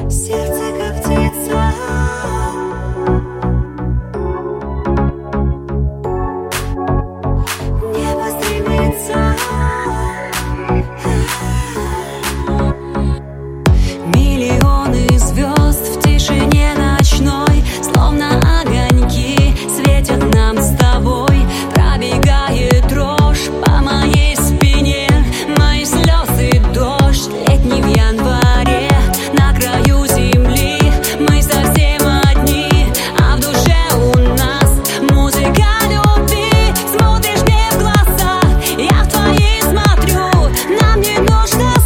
Сердце как птица, небо стремится. Миллионы звезд в тишине ночной, словно огоньки, светят нам с тобой. Пробегает дрожь по моей спине, мои слезы дождь летний в январе. На краю земли мы совсем одни, а в душе у нас музыка любви. Смотришь мне в глаза, я в твои смотрю, нам не нужно